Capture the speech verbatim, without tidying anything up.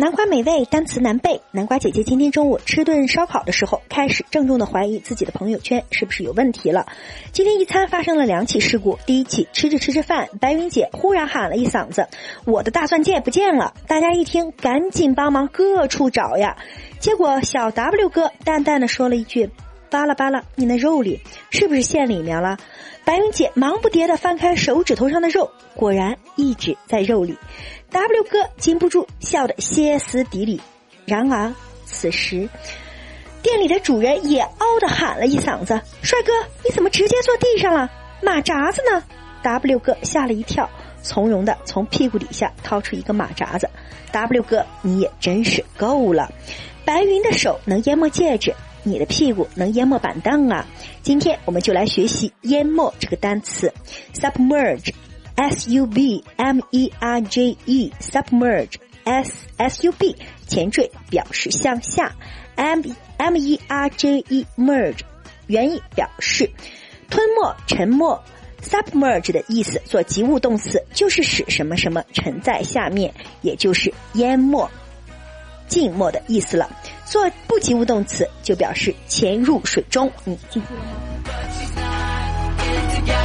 南瓜美味，单词难背。南瓜姐姐今天中午吃顿烧烤的时候，开始郑重地怀疑自己的朋友圈是不是有问题了。今天一餐发生了两起事故，第一起吃着吃着饭，白云姐忽然喊了一嗓子：“我的大钻戒不见了！”大家一听，赶紧帮忙各处找呀。结果小 W 哥淡淡地说了一句：“扒拉扒拉，你那肉里是不是陷里面了？”白云姐忙不迭地翻开手指头上的肉，果然一直在肉里。W 哥禁不住笑得歇斯底里。然而此时店里的主人也嗷地喊了一嗓子：“帅哥，你怎么直接坐地上了？马扎子呢？” W 哥吓了一跳，从容地从屁股底下掏出一个马扎子。W 哥，你也真是够了，白云的手能淹没戒指，你的屁股能淹没板凳啊。今天我们就来学习淹没这个单词 submerge S U B M E R G E submerge S S U B 前缀表示向下 M M E R G E merge 原意表示吞没沉没。 submerge 的意思做及物动词就是使什么什么沉在下面，也就是淹没浸没的意思了。做不及物动词就表示潜入水中。你记住了吗？